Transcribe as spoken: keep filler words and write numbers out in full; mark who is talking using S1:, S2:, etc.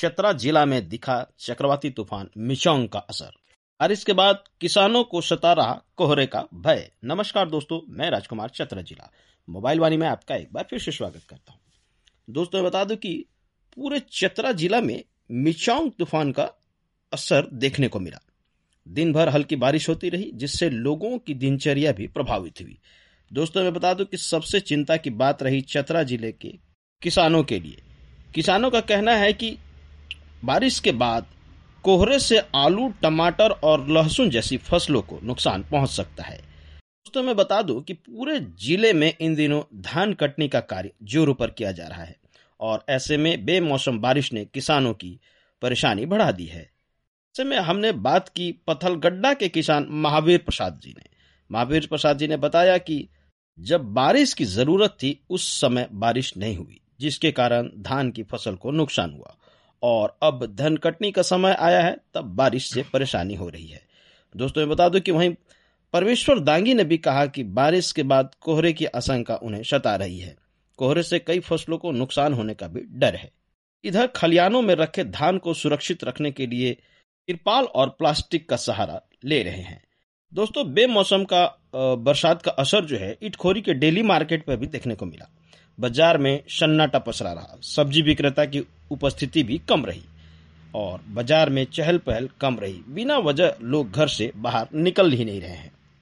S1: चतरा जिला में दिखा चक्रवाती तूफान मिचोंग का असर। बारिश के बाद किसानों को सता रहा कोहरे का भय। नमस्कार दोस्तों, मैं राजकुमार चतरा जिला मोबाइल वाणी में आपका एक बार फिर से स्वागत करता हूं। दोस्तों बता दूं कि पूरे चतरा जिला में मिचोंग तूफान का असर देखने को मिला। दिन भर हल्की बारिश होती रही, जिससे लोगों की दिनचर्या भी प्रभावित हुई। दोस्तों मैं बता दूं कि सबसे चिंता की बात रही चतरा जिले के किसानों के लिए। किसानों का कहना है कि बारिश के बाद कोहरे से आलू, टमाटर और लहसुन जैसी फसलों को नुकसान पहुंच सकता है। दोस्तों मैं बता दूं कि पूरे जिले में इन दिनों धान कटनी का कार्य जोरों पर किया जा रहा है और ऐसे में बेमौसम बारिश ने किसानों की परेशानी बढ़ा दी है। ऐसे में हमने बात की पत्थलगड्डा के किसान महावीर प्रसाद जी ने। महावीर प्रसाद जी ने बताया कि जब बारिश की जरूरत थी उस समय बारिश नहीं हुई, जिसके कारण धान की फसल को नुकसान हुआ और अब धान कटनी का समय आया है, तब बारिश से परेशानी हो रही है। दोस्तों मैं बता दूं कि वहीं परमेश्वर दांगी ने भी कहा कि बारिश के बाद कोहरे की आशंका उन्हें सता रही है। कोहरे से कई फसलों को नुकसान होने का भी डर है। इधर खलियानों में रखे धान को सुरक्षित रखने के लिए तिरपाल और प्लास्टिक का सहारा ले रहे हैं। दोस्तों बेमौसम का बरसात का असर जो है इटखोरी के डेली मार्केट पर भी देखने को मिला। बाजार में सन्नाटा पसरा रहा, सब्जी विक्रेता की उपस्थिति भी कम रही और बाजार में चहल पहल कम रही। बिना वजह लोग घर से बाहर निकल ही नहीं रहे हैं।